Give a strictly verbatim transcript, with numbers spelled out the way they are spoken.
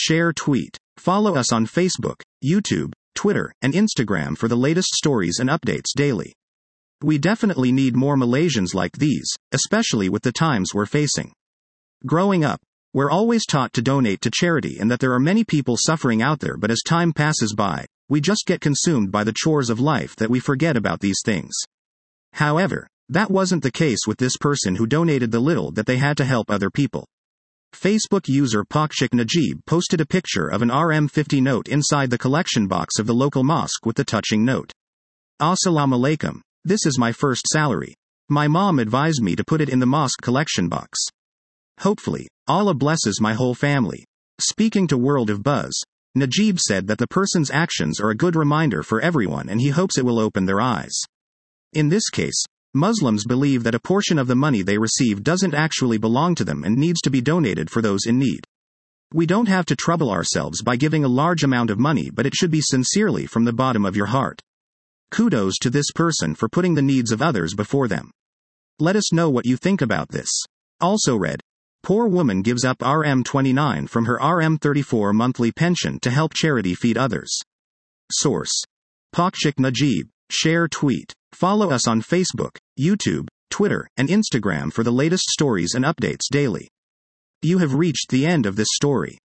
share, tweet. Follow us on Facebook, YouTube, Twitter, and Instagram for the latest stories and updates daily. We definitely need more Malaysians like these, especially with the times we're facing. Growing up, we're always taught to donate to charity and that there are many people suffering out there, but as time passes by, we just get consumed by the chores of life that we forget about these things. However, that wasn't the case with this person who donated the little that they had to help other people. Facebook user Pakshik Najib posted a picture of an R M fifty note inside the collection box of the local mosque with the touching note. Assalamualaikum. This is my first salary. My mom advised me to put it in the mosque collection box. Hopefully, Allah blesses my whole family. Speaking to World of Buzz, Najib said that the person's actions are a good reminder for everyone and he hopes it will open their eyes. In this case, Muslims believe that a portion of the money they receive doesn't actually belong to them and needs to be donated for those in need. We don't have to trouble ourselves by giving a large amount of money, but it should be sincerely from the bottom of your heart. Kudos to this person for putting the needs of others before them. Let us know what you think about this. Also read, poor woman gives up R M twenty-nine from her R M thirty-four monthly pension to help charity feed others. Source: Pakshik Najib. Share, tweet. Follow us on Facebook, YouTube, Twitter, and Instagram for the latest stories and updates daily. You have reached the end of this story.